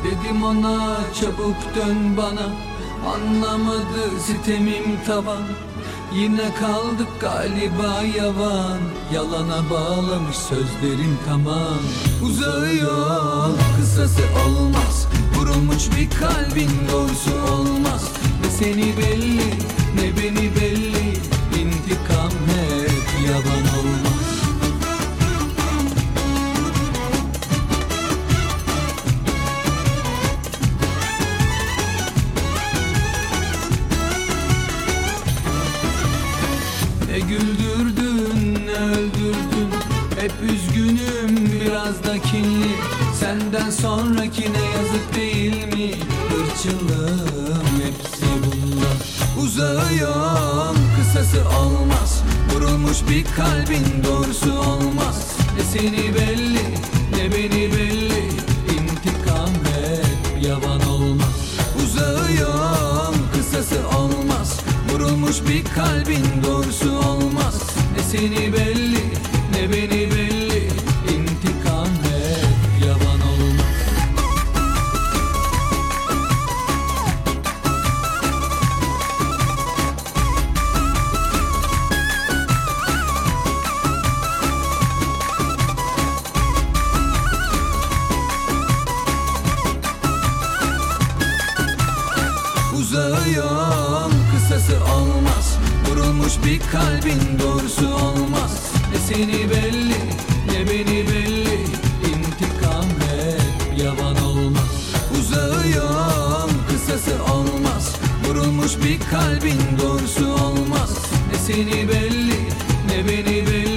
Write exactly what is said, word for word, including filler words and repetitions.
Dedim ona çabuk dön bana, anlamadı sitemim tavan. Yine kaldık galiba yavan, yalana bağlamış sözlerim tamam. Uzağı yok, kısası olmaz, vurulmuş bir kalbin doğrusu olmaz. Ne seni belli, ne beni belli, intikam hep yavan olmaz. Ne güldürdün, ne öldürdün, hep üzgünüm, biraz da kinli. Senden sonrakine yazık değil mi? Hırçınlığım hepsi bundan. Uzağı yok, kısası olmaz, vurulmuş bir kalbin doğrusu olmaz. Ne seni belli, ne beni belli, intikam hep yavan olmaz. Uzağı yok, kısası olmaz, vurulmuş bir kalbin doğrusu olmaz. Ne seni belli, ne beni belli, intikam hep yavan olmaz. Uzağı yok, kısası olmaz, vurulmuş bir kalbin doğrusu olmaz. Ne seni belli, ne beni belli, intikam hep yavan olmaz. Uzağı yok, kısası olmaz, vurulmuş bir kalbin doğrusu olmaz. Ne seni belli, ne beni belli,